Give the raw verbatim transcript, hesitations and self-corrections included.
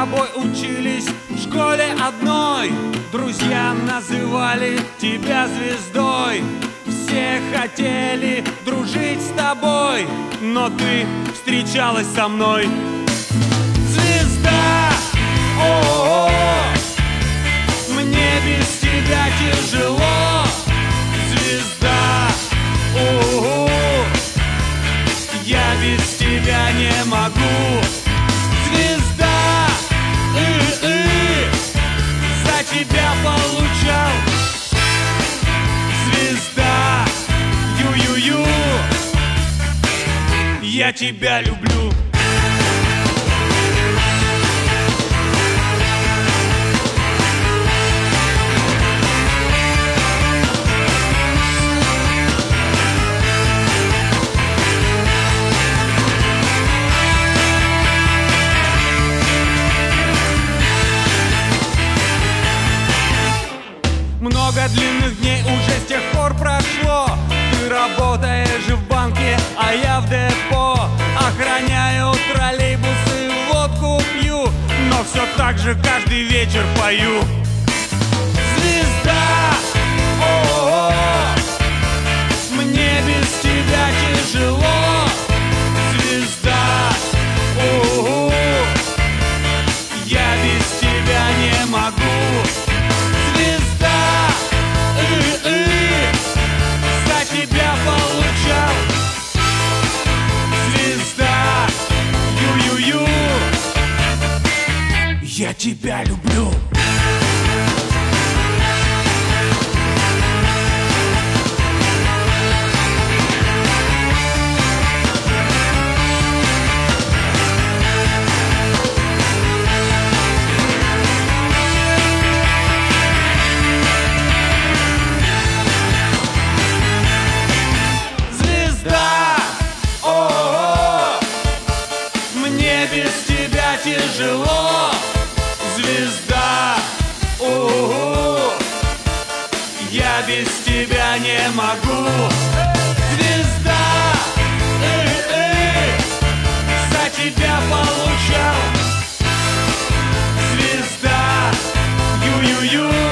тобой учились в школе одной. Друзья называли тебя звездой. Все хотели дружить с тобой, но ты встречалась со мной. Звезда, о-о-о, мне без тебя тяжело. Звезда, о-о-о, я без тебя не могу. Звезда, и-и, за тебя получал. Звезда, ю-ю-ю, я тебя люблю. Много длинных дней уже с тех пор прошло. Ты работаешь в банке, а я в депо. Охраняю троллейбусы, водку пью, но все так же каждый вечер пою. Звезда, о-о-о, мне без тебя тяжело. Звезда, о-о-о, я без тебя не могу. Звезда, и-и, за тебя получал. Звезда, ю-ю-ю, я тебя люблю. Без тебя тяжело. Звезда, о-о-о, я без тебя не могу. Звезда, и-и, за тебя получал. Звезда, ю-ю-ю,